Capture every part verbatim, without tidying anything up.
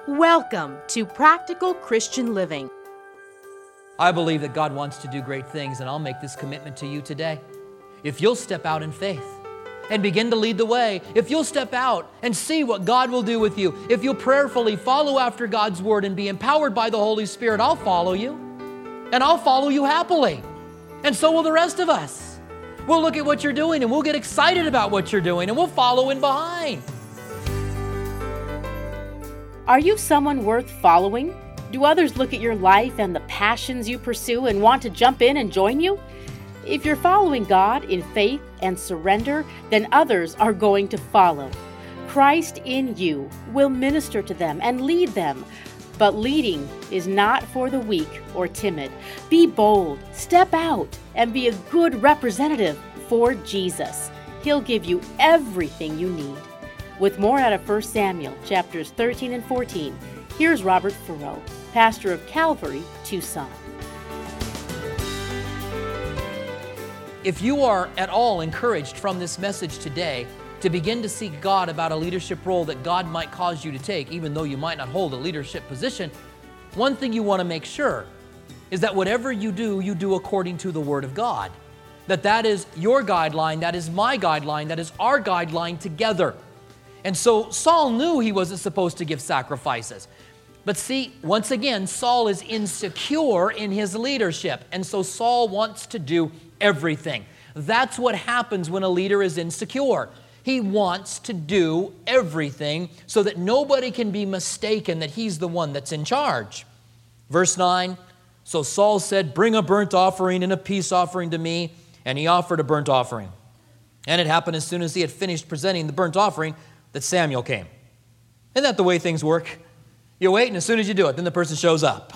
Welcome to Practical Christian Living. I believe that God wants to do great things, and I'll make this commitment to you today. If you'll step out in faith and begin to lead the way, if you'll step out and see what God will do with you, if you'll prayerfully follow after God's word and be empowered by the Holy Spirit, I'll follow you, and I'll follow you happily. And so will the rest of us. We'll look at what you're doing, and we'll get excited about what you're doing, and we'll follow in behind. Are you someone worth following? Do others look at your life and the passions you pursue and want to jump in and join you? If you're following God in faith and surrender, then others are going to follow. Christ in you will minister to them and lead them. But leading is not for the weak or timid. Be bold, step out, and be a good representative for Jesus. He'll give you everything you need. With more out of First Samuel, chapters thirteen and fourteen, here's Robert Furrow, pastor of Calvary, Tucson. If you are at all encouraged from this message today to begin to seek God about a leadership role that God might cause you to take, even though you might not hold a leadership position, one thing you want to make sure is that whatever you do, you do according to the Word of God. That that is your guideline, that is my guideline, that is our guideline together. And so Saul knew he wasn't supposed to give sacrifices. But see, once again, Saul is insecure in his leadership. And so Saul wants to do everything. That's what happens when a leader is insecure. He wants to do everything so that nobody can be mistaken that he's the one that's in charge. Verse nine, so Saul said, "Bring a burnt offering and a peace offering to me." And he offered a burnt offering. And it happened as soon as he had finished presenting the burnt offering that Samuel came. Isn't that the way things work? You wait, and as soon as you do it, then the person shows up.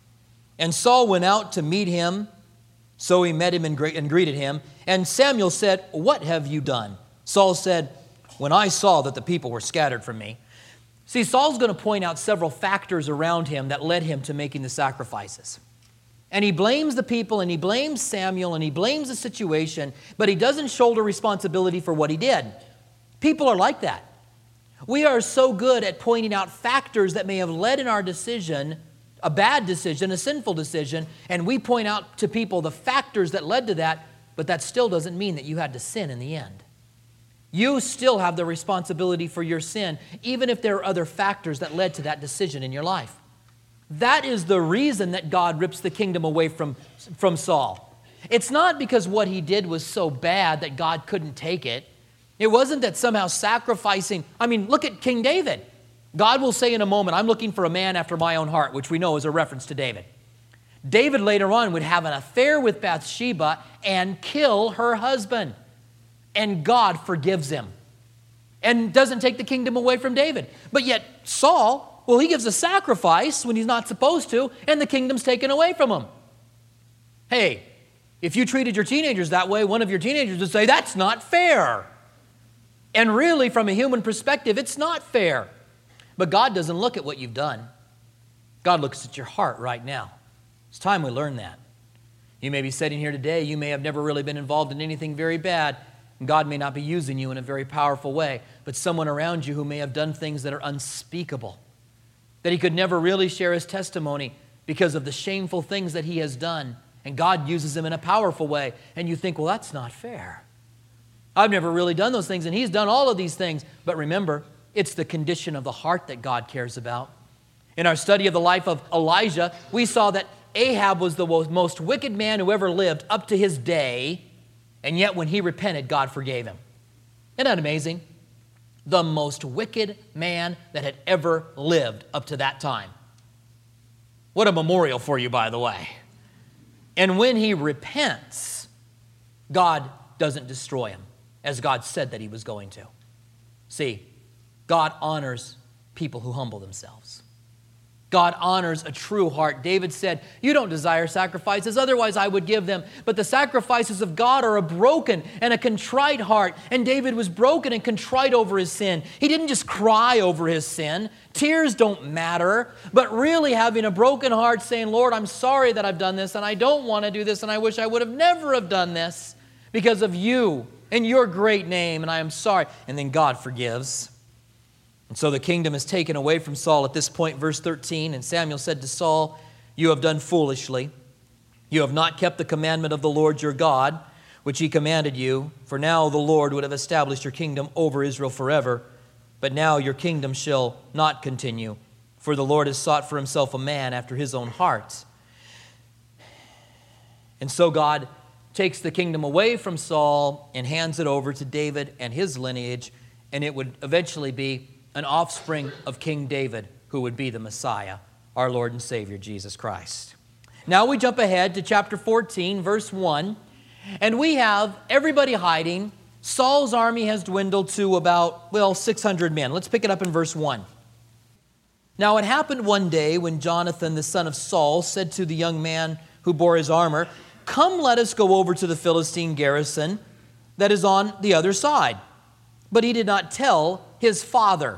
And Saul went out to meet him, so he met him and greeted him. And Samuel said, "What have you done?" Saul said, "When I saw that the people were scattered from me." See, Saul's going to point out several factors around him that led him to making the sacrifices. And he blames the people, and he blames Samuel, and he blames the situation, but he doesn't shoulder responsibility for what he did. People are like that. We are so good at pointing out factors that may have led in our decision, a bad decision, a sinful decision, and we point out to people the factors that led to that, but that still doesn't mean that you had to sin in the end. You still have the responsibility for your sin, even if there are other factors that led to that decision in your life. That is the reason that God rips the kingdom away from, from Saul. It's not because what he did was so bad that God couldn't take it. It wasn't that somehow sacrificing, I mean, look at King David. God will say in a moment, "I'm looking for a man after my own heart," which we know is a reference to David. David later on would have an affair with Bathsheba and kill her husband. And God forgives him and doesn't take the kingdom away from David. But yet Saul, well, he gives a sacrifice when he's not supposed to, and the kingdom's taken away from him. Hey, if you treated your teenagers that way, one of your teenagers would say, "That's not fair." And really, from a human perspective, it's not fair. But God doesn't look at what you've done. God looks at your heart right now. It's time we learn that. You may be sitting here today, you may have never really been involved in anything very bad, and God may not be using you in a very powerful way, but someone around you who may have done things that are unspeakable, that he could never really share his testimony because of the shameful things that he has done, and God uses him in a powerful way, and you think, well, that's not fair. I've never really done those things, and he's done all of these things. But remember, it's the condition of the heart that God cares about. In our study of the life of Elijah, we saw that Ahab was the most wicked man who ever lived up to his day, and yet when he repented, God forgave him. Isn't that amazing? The most wicked man that had ever lived up to that time. What a memorial for you, by the way. And when he repents, God doesn't destroy him, as God said that he was going to. See, God honors people who humble themselves. God honors a true heart. David said, "You don't desire sacrifices, otherwise I would give them. But the sacrifices of God are a broken and a contrite heart." And David was broken and contrite over his sin. He didn't just cry over his sin. Tears don't matter. But really having a broken heart saying, "Lord, I'm sorry that I've done this, and I don't want to do this, and I wish I would have never have done this because of you and your great name, and I am sorry." And then God forgives. And so the kingdom is taken away from Saul at this point, verse thirteen. And Samuel said to Saul, "You have done foolishly. You have not kept the commandment of the Lord your God, which he commanded you. For now the Lord would have established your kingdom over Israel forever. But now your kingdom shall not continue. For the Lord has sought for himself a man after his own heart." And so God takes the kingdom away from Saul and hands it over to David and his lineage, and it would eventually be an offspring of King David who would be the Messiah, our Lord and Savior, Jesus Christ. Now we jump ahead to chapter fourteen, verse one, and we have everybody hiding. Saul's army has dwindled to about, well, six hundred men. Let's pick it up in verse one. Now it happened one day when Jonathan, the son of Saul, said to the young man who bore his armor, "Come, let us go over to the Philistine garrison that is on the other side." But he did not tell his father.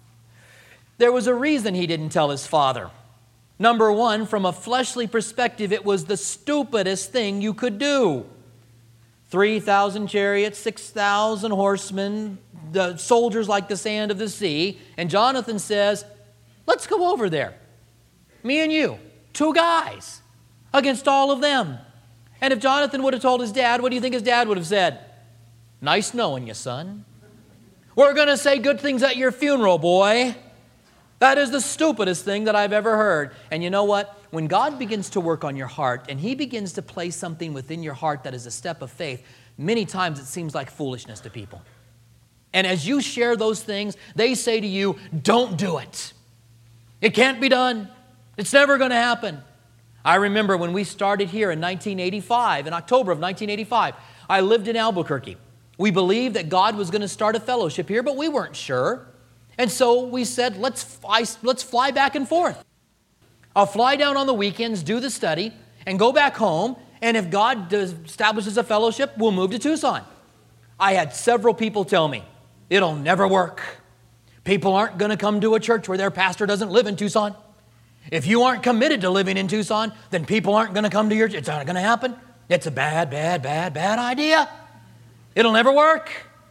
There was a reason he didn't tell his father. Number one, from a fleshly perspective, it was the stupidest thing you could do. three thousand chariots, six thousand horsemen, the soldiers like the sand of the sea. And Jonathan says, "Let's go over there. Me and you, two guys, against all of them." And if Jonathan would have told his dad, what do you think his dad would have said? "Nice knowing you, son. We're going to say good things at your funeral, boy." That is the stupidest thing that I've ever heard. And you know what? When God begins to work on your heart and he begins to place something within your heart that is a step of faith, many times it seems like foolishness to people. And as you share those things, they say to you, "Don't do it. It can't be done. It's never going to happen." I remember when we started here in nineteen eighty-five, in October of nineteen eighty-five, I lived in Albuquerque. We believed that God was going to start a fellowship here, but we weren't sure. And so we said, let's fly, let's fly back and forth. I'll fly down on the weekends, do the study, and go back home. And if God does, establishes a fellowship, we'll move to Tucson. I had several people tell me, "It'll never work. People aren't going to come to a church where their pastor doesn't live in Tucson. If you aren't committed to living in Tucson, then people aren't going to come to your church. It's not going to happen. It's a bad, bad, bad, bad idea. It'll never work."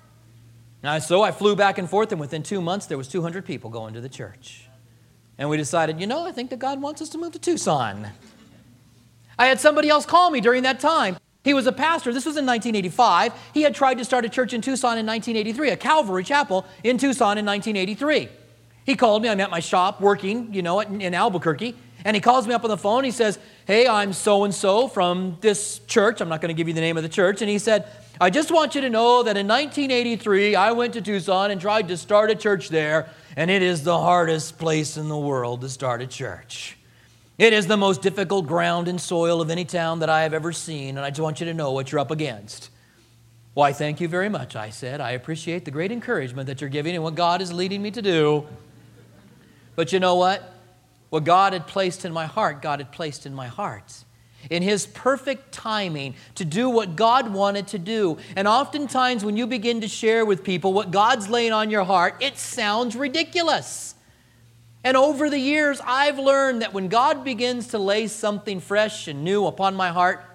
Now, so I flew back and forth, and within two months, there was two hundred people going to the church. And we decided, you know, I think that God wants us to move to Tucson. I had somebody else call me during that time. He was a pastor. This was in nineteen eighty-five. He had tried to start a church in Tucson in nineteen eighty-three, a Calvary Chapel in Tucson in nineteen eighty-three. He called me. I'm at my shop working, you know, in, in Albuquerque. And he calls me up on the phone. He says, "Hey, I'm so-and-so from this church." I'm not going to give you the name of the church. And he said, "I just want you to know that in nineteen eighty-three, I went to Tucson and tried to start a church there, and it is the hardest place in the world to start a church. It is the most difficult ground and soil of any town that I have ever seen, and I just want you to know what you're up against." "Why, thank you very much," I said. "I appreciate the great encouragement that you're giving and what God is leading me to do. But you know what? What God had placed in my heart, God had placed in my heart. In His perfect timing to do what God wanted to do. And oftentimes when you begin to share with people what God's laying on your heart, it sounds ridiculous. And over the years, I've learned that when God begins to lay something fresh and new upon my heart,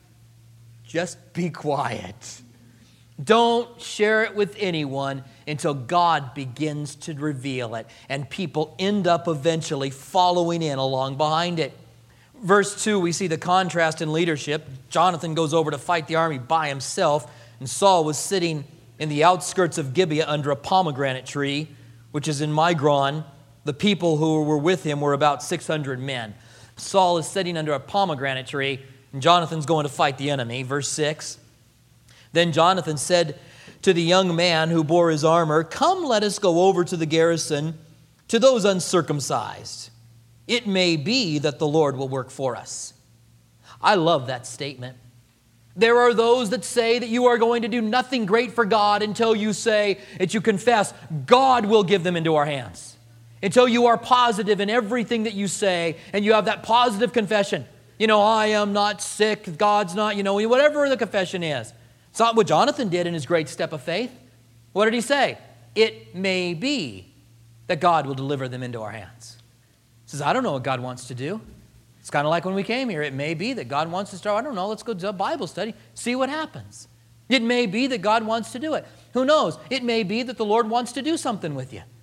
just be quiet. Don't share it with anyone until God begins to reveal it. And people end up eventually following in along behind it. Verse two, we see the contrast in leadership. Jonathan goes over to fight the army by himself, and Saul was sitting in the outskirts of Gibeah under a pomegranate tree, which is in Migron. The people who were with him were about six hundred men. Saul is sitting under a pomegranate tree, and Jonathan's going to fight the enemy. Verse six, then Jonathan said to the young man who bore his armor, "Come, let us go over to the garrison, to those uncircumcised. It may be that the Lord will work for us." I love that statement. There are those that say that you are going to do nothing great for God until you say, that you confess, God will give them into our hands. Until you are positive in everything that you say, and you have that positive confession. You know, I am not sick, God's not, you know, whatever the confession is. It's not what Jonathan did in his great step of faith. What did he say? It may be that God will deliver them into our hands. He says, I don't know what God wants to do. It's kind of like when we came here. It may be that God wants to start, I don't know, let's go to a Bible study, see what happens. It may be that God wants to do it. Who knows? It may be that the Lord wants to do something with you.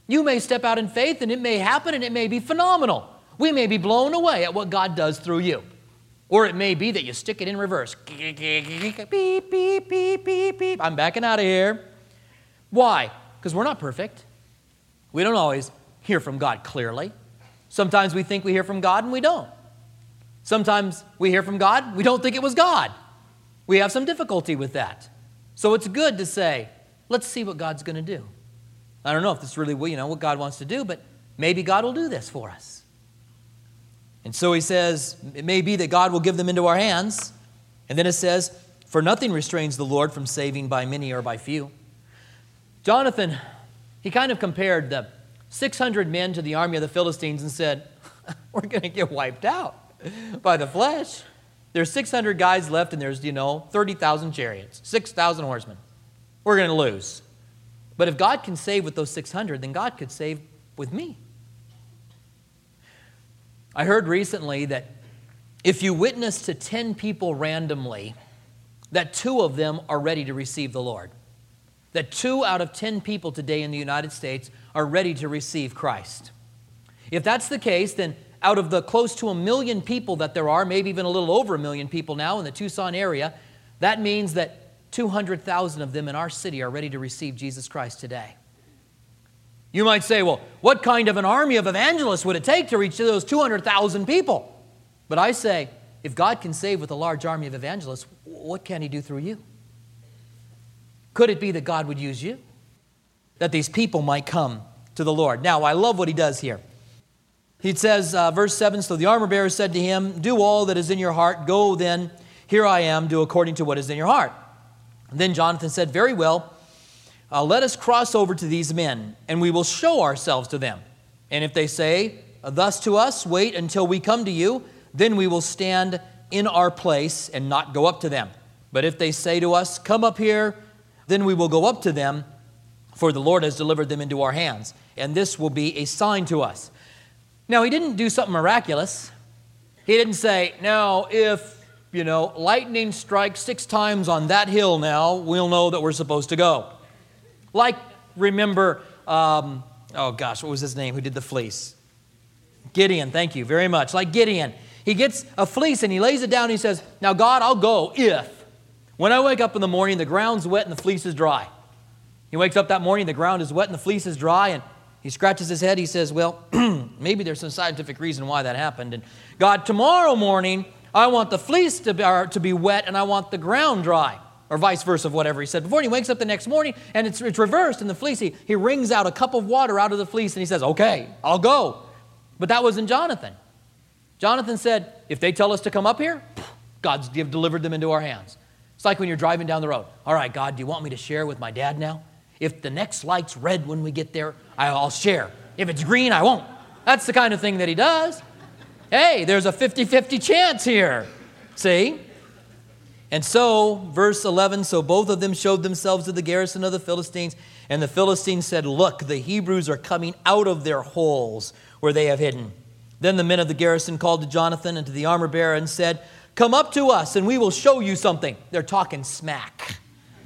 You may step out in faith and it may happen and it may be phenomenal. We may be blown away at what God does through you. Or it may be that you stick it in reverse. Beep, beep, beep, beep, beep. I'm backing out of here. Why? Because we're not perfect. We don't always hear from God clearly. Sometimes we think we hear from God and we don't. Sometimes we hear from God, we don't think it was God. We have some difficulty with that. So it's good to say, let's see what God's going to do. I don't know if this is really, you know, what God wants to do, but maybe God will do this for us. And so he says, it may be that God will give them into our hands. And then it says, for nothing restrains the Lord from saving by many or by few. Jonathan, he kind of compared the six hundred men to the army of the Philistines and said, we're going to get wiped out by the flesh. There's six hundred guys left and there's, you know, thirty thousand chariots, six thousand horsemen. We're going to lose. But if God can save with those six hundred, then God could save with me. I heard recently that if you witness to ten people randomly, that two of them are ready to receive the Lord. That two out of ten people today in the United States are ready to receive Christ. If that's the case, then out of the close to a million people that there are, maybe even a little over a million people now in the Tucson area, that means that two hundred thousand of them in our city are ready to receive Jesus Christ today. You might say, well, what kind of an army of evangelists would it take to reach those two hundred thousand people? But I say, if God can save with a large army of evangelists, what can he do through you? Could it be that God would use you? That these people might come to the Lord. Now, I love what he does here. He says, uh, verse seven, so the armor bearer said to him, do all that is in your heart. Go then, here I am, do according to what is in your heart. And then Jonathan said, very well, uh, let us cross over to these men, and we will show ourselves to them. And if they say, thus to us, wait until we come to you, then we will stand in our place and not go up to them. But if they say to us, come up here, then we will go up to them, for the Lord has delivered them into our hands. And this will be a sign to us. Now, he didn't do something miraculous. He didn't say, now, if, you know, lightning strikes six times on that hill now, we'll know that we're supposed to go. Like, remember, um, oh gosh, what was his name who did the fleece? Gideon, thank you very much. Like Gideon. He gets a fleece and he lays it down and he says, now God, I'll go if. When I wake up in the morning, the ground's wet and the fleece is dry. He wakes up that morning, the ground is wet and the fleece is dry, and he scratches his head. He says, well, maybe there's some scientific reason why that happened. And God, tomorrow morning, I want the fleece to be, or, to be wet and I want the ground dry. Or vice versa, whatever he said before. And he wakes up the next morning and it's, it's reversed in the fleece. He, he wrings out a cup of water out of the fleece and he says, okay, I'll go. But that wasn't Jonathan. Jonathan said, if they tell us to come up here, God's delivered them into our hands. It's like when you're driving down the road. All right, God, do you want me to share with my dad now? If the next light's red when we get there, I'll share. If it's green, I won't. That's the kind of thing that he does. Hey, there's a fifty-fifty chance here. See? And so, verse eleven, so both of them showed themselves to the garrison of the Philistines, and the Philistines said, look, the Hebrews are coming out of their holes where they have hidden. Then the men of the garrison called to Jonathan and to the armor bearer and said, come up to us and we will show you something. They're talking smack.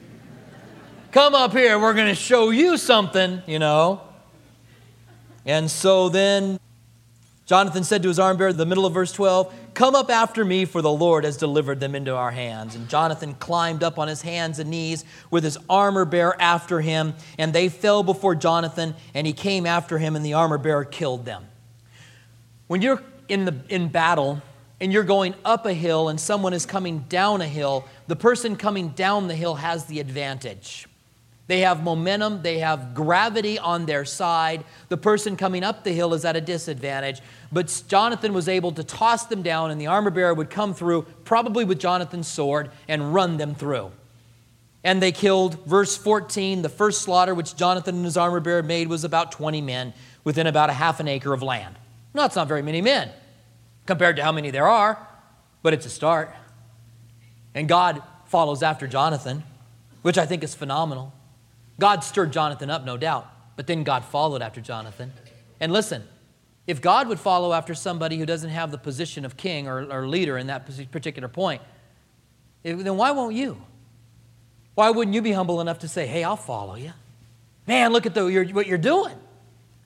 Come up here, we're going to show you something, you know. And so then Jonathan said to his armor bearer, in the middle of verse twelve, come up after me, for the Lord has delivered them into our hands. And Jonathan climbed up on his hands and knees with his armor bearer after him, and they fell before Jonathan, and he came after him, and the armor bearer killed them. When you're in the in battle, and you're going up a hill, and someone is coming down a hill, the person coming down the hill has the advantage. They have momentum, they have gravity on their side. The person coming up the hill is at a disadvantage. But Jonathan was able to toss them down, and the armor bearer would come through, probably with Jonathan's sword, and run them through. And they killed, verse fourteen, the first slaughter which Jonathan and his armor bearer made was about twenty men within about a half an acre of land. No, it's not very many men compared to how many there are, but it's a start. And God follows after Jonathan, which I think is phenomenal. God stirred Jonathan up, no doubt, but then God followed after Jonathan. And listen, if God would follow after somebody who doesn't have the position of king or, or leader in that particular point, then why won't you? Why wouldn't you be humble enough to say, hey, I'll follow you? Man, look at the, you're, what you're doing.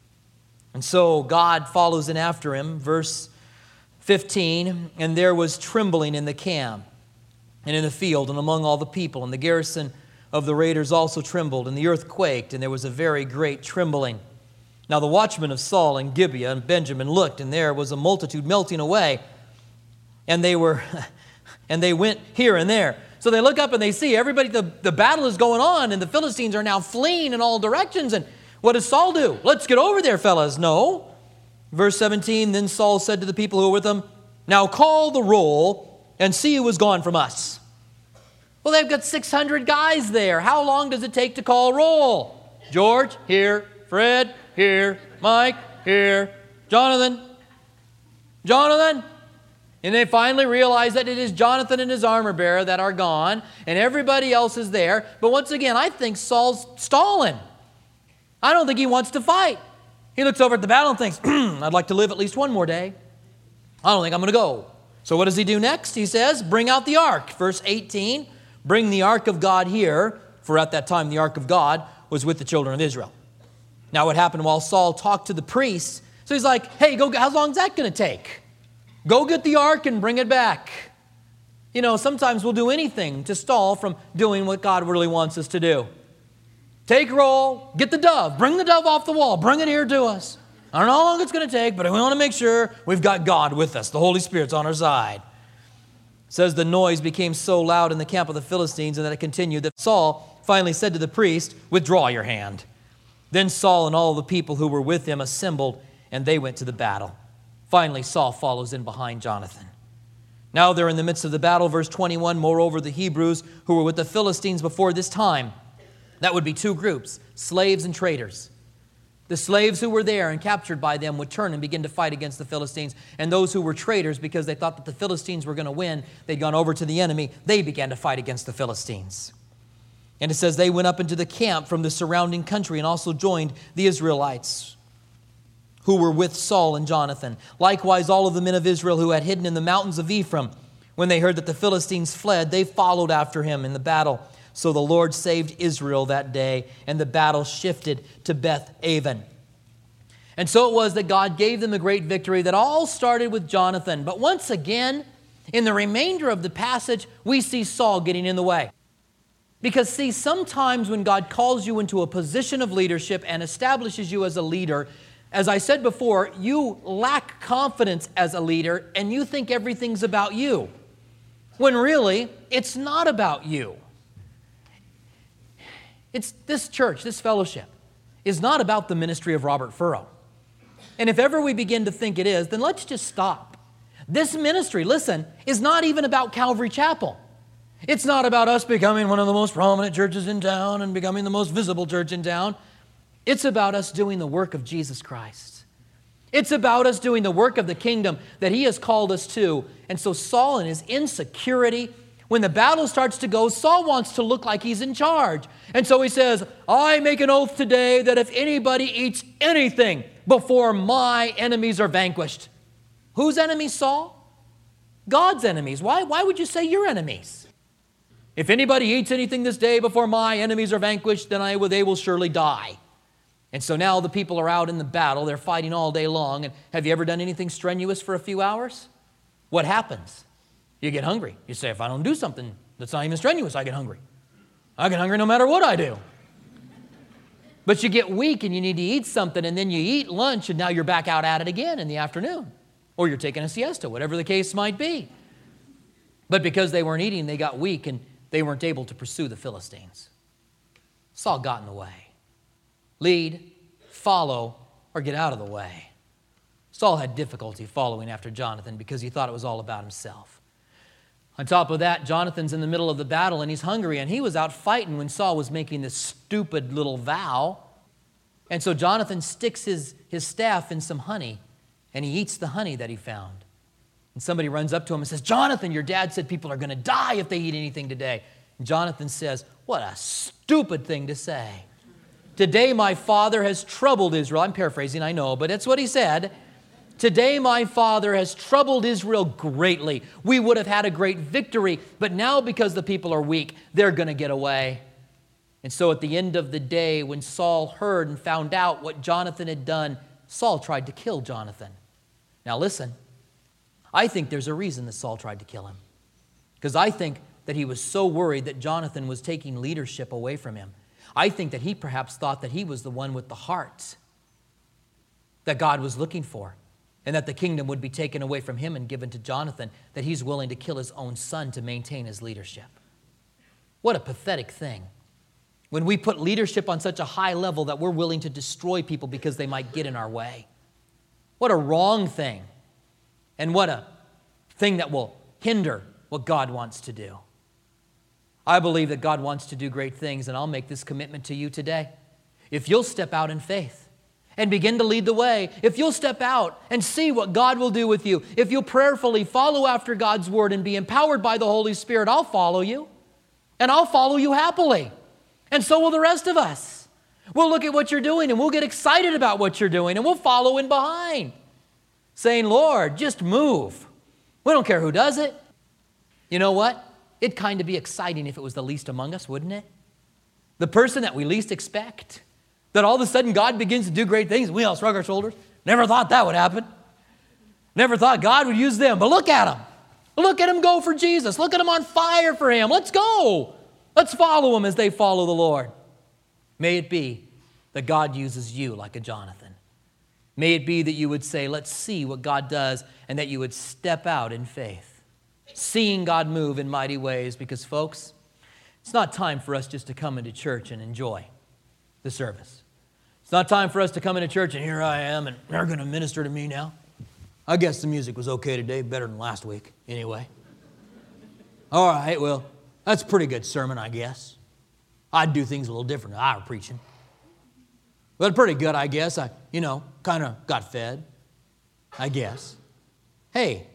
And so God follows in after him. Verse fifteen, and there was trembling in the camp and in the field and among all the people, and the garrison of the raiders also trembled, and the earth quaked, and there was a very great trembling. Now the watchmen of Saul and Gibeah and Benjamin looked, and there was a multitude melting away, and they were, and they went here and there. So they look up and they see everybody, the, the battle is going on, and the Philistines are now fleeing in all directions. And what does Saul do? Let's get over there, fellas. No. Verse seventeen, then Saul said to the people who were with him, now call the roll and see who is gone from us. Well, they've got six hundred guys there. How long does it take to call roll? George, here. Fred, here. Mike, here. Jonathan, Jonathan. And they finally realize that it is Jonathan and his armor bearer that are gone, and everybody else is there. But once again, I think Saul's stalling. I don't think he wants to fight. He looks over at the battle and thinks, I'd like to live at least one more day. I don't think I'm going to go. So what does he do next? He says, bring out the ark. Verse eighteen, bring the ark of God here, for at that time the ark of God was with the children of Israel. Now what happened while Saul talked to the priests, so he's like, hey, go. How long is that going to take? Go get the ark and bring it back. You know, sometimes we'll do anything to stall from doing what God really wants us to do. Take roll, get the dove, bring the dove off the wall, bring it here to us. I don't know how long it's going to take, but we want to make sure we've got God with us. The Holy Spirit's on our side. It says the noise became so loud in the camp of the Philistines, and that it continued, that Saul finally said to the priest, withdraw your hand. Then Saul and all the people who were with him assembled, and they went to the battle. Finally, Saul follows in behind Jonathan. Now they're in the midst of the battle. Verse twenty-one, moreover, the Hebrews who were with the Philistines before this time, that would be two groups, slaves and traders. The slaves who were there and captured by them would turn and begin to fight against the Philistines. And those who were traders, because they thought that the Philistines were going to win, they'd gone over to the enemy, they began to fight against the Philistines. And it says they went up into the camp from the surrounding country and also joined the Israelites who were with Saul and Jonathan. Likewise, all of the men of Israel who had hidden in the mountains of Ephraim, when they heard that the Philistines fled, they followed after him in the battle. So the Lord saved Israel that day, and the battle shifted to Beth Aven. And so it was that God gave them a great victory that all started with Jonathan. But once again, in the remainder of the passage, we see Saul getting in the way. Because see, sometimes when God calls you into a position of leadership and establishes you as a leader, as I said before, you lack confidence as a leader and you think everything's about you, when really it's not about you. It's this church, this fellowship, is not about the ministry of Robert Furrow. And if ever we begin to think it is, then let's just stop. This ministry, listen, is not even about Calvary Chapel. It's not about us becoming one of the most prominent churches in town and becoming the most visible church in town. It's about us doing the work of Jesus Christ. It's about us doing the work of the kingdom that He has called us to. And so Saul, in his insecurity, when the battle starts to go, Saul wants to look like he's in charge. And so he says, I make an oath today that if anybody eats anything before my enemies are vanquished. Whose enemies, Saul? God's enemies. Why, why would you say your enemies? If anybody eats anything this day before my enemies are vanquished, then I will, they will surely die. And so now the people are out in the battle. They're fighting all day long. And have you ever done anything strenuous for a few hours? What happens? You get hungry. You say, if I don't do something that's not even strenuous, I get hungry. I get hungry no matter what I do. But you get weak and you need to eat something, and then you eat lunch, and now you're back out at it again in the afternoon. Or you're taking a siesta, whatever the case might be. But because they weren't eating, they got weak, and they weren't able to pursue the Philistines. Saul got in the way. Lead, follow, or get out of the way. Saul had difficulty following after Jonathan because he thought it was all about himself. On top of that, Jonathan's in the middle of the battle and he's hungry, and he was out fighting when Saul was making this stupid little vow. And so Jonathan sticks his, his staff in some honey, and he eats the honey that he found. And somebody runs up to him and says, Jonathan, your dad said people are going to die if they eat anything today. And Jonathan says, what a stupid thing to say. Today my father has troubled Israel. I'm paraphrasing, I know, but that's what he said. Today my father has troubled Israel greatly. We would have had a great victory, but now because the people are weak, they're going to get away. And so at the end of the day, when Saul heard and found out what Jonathan had done, Saul tried to kill Jonathan. Now listen, I think there's a reason that Saul tried to kill him. Because I think that he was so worried that Jonathan was taking leadership away from him. I think that he perhaps thought that he was the one with the heart that God was looking for, and that the kingdom would be taken away from him and given to Jonathan, that he's willing to kill his own son to maintain his leadership. What a pathetic thing. When we put leadership on such a high level that we're willing to destroy people because they might get in our way. What a wrong thing. And what a thing that will hinder what God wants to do. I believe that God wants to do great things, and I'll make this commitment to you today. If you'll step out in faith and begin to lead the way, if you'll step out and see what God will do with you, if you'll prayerfully follow after God's word and be empowered by the Holy Spirit, I'll follow you. And I'll follow you happily. And so will the rest of us. We'll look at what you're doing and we'll get excited about what you're doing and we'll follow in behind, saying, Lord, just move. We don't care who does it. You know what? It'd kind of be exciting if it was the least among us, wouldn't it? The person that we least expect. That all of a sudden God begins to do great things. We all shrug our shoulders. Never thought that would happen. Never thought God would use them. But look at them. Look at them go for Jesus. Look at them on fire for Him. Let's go. Let's follow them as they follow the Lord. May it be that God uses you like a Jonathan. May it be that you would say, let's see what God does, and that you would step out in faith, seeing God move in mighty ways, because folks, it's not time for us just to come into church and enjoy the service. It's not time for us to come into church and here I am and they're going to minister to me now. I guess the music was okay today, better than last week anyway. All right, well, that's a pretty good sermon, I guess. I'd do things a little different if I were preaching. But pretty good, I guess. I, you know, kind of got fed, I guess. Hey,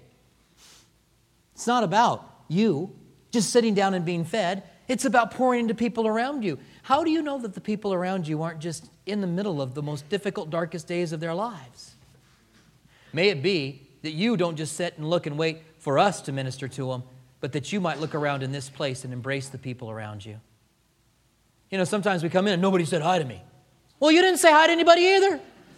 it's not about you just sitting down and being fed. It's about pouring into people around you. How do you know that the people around you aren't just in the middle of the most difficult, darkest days of their lives? May it be that you don't just sit and look and wait for us to minister to them, but that you might look around in this place and embrace the people around you. You know, sometimes we come in and nobody said hi to me. Well, you didn't say hi to anybody either.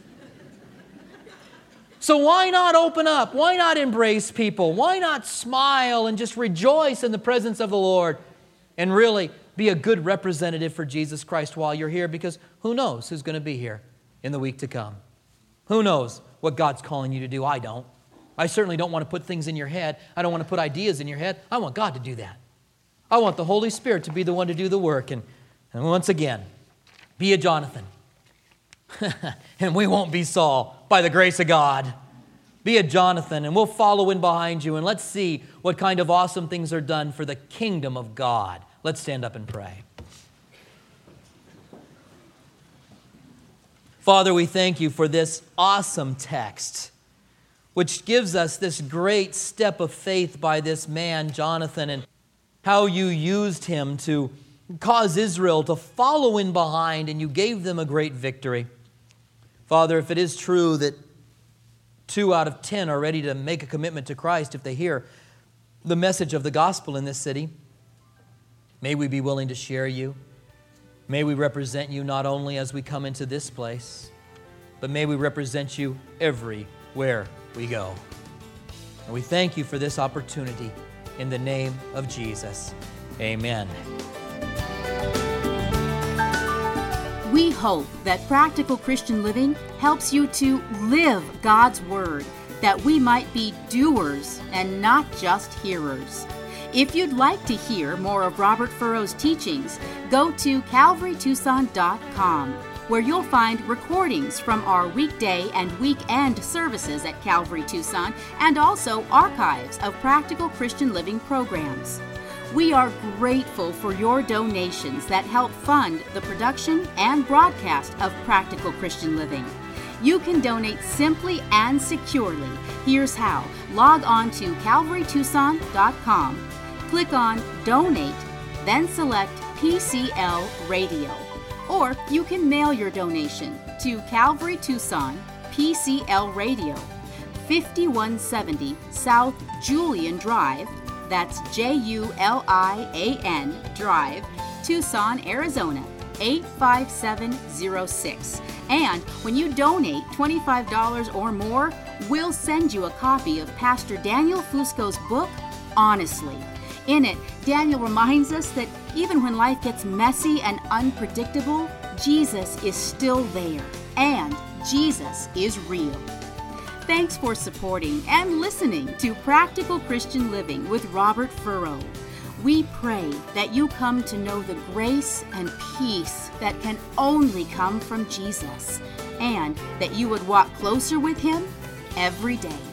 So why not open up? Why not embrace people? Why not smile and just rejoice in the presence of the Lord and really be a good representative for Jesus Christ while you're here? Because who knows who's going to be here in the week to come? Who knows what God's calling you to do? I don't. I certainly don't want to put things in your head. I don't want to put ideas in your head. I want God to do that. I want the Holy Spirit to be the one to do the work. And, and once again, be a Jonathan. And we won't be Saul by the grace of God. Be a Jonathan and we'll follow in behind you and let's see what kind of awesome things are done for the kingdom of God. Let's stand up and pray. Father, we thank you for this awesome text, which gives us this great step of faith by this man, Jonathan, and how you used him to cause Israel to follow in behind, and you gave them a great victory. Father, if it is true that two out of ten are ready to make a commitment to Christ if they hear the message of the gospel in this city, may we be willing to share you. May we represent you not only as we come into this place, but may we represent you everywhere we go. And we thank you for this opportunity in the name of Jesus. Amen. We hope that Practical Christian Living helps you to live God's Word, that we might be doers and not just hearers. If you'd like to hear more of Robert Furrow's teachings, go to calvary tucson dot com, where you'll find recordings from our weekday and weekend services at Calvary Tucson, and also archives of Practical Christian Living programs. We are grateful for your donations that help fund the production and broadcast of Practical Christian Living. You can donate simply and securely. Here's how. Log on to calvary tucson dot com. Click on Donate, then select P C L Radio. Or you can mail your donation to Calvary Tucson, P C L Radio, fifty-one seventy South Julian Drive, that's J U L I A N Drive, Tucson, Arizona, eight five seven zero six. And when you donate twenty-five dollars or more, we'll send you a copy of Pastor Daniel Fusco's book, Honestly. In it, Daniel reminds us that even when life gets messy and unpredictable, Jesus is still there, and Jesus is real. Thanks for supporting and listening to Practical Christian Living with Robert Furrow. We pray that you come to know the grace and peace that can only come from Jesus, and that you would walk closer with Him every day.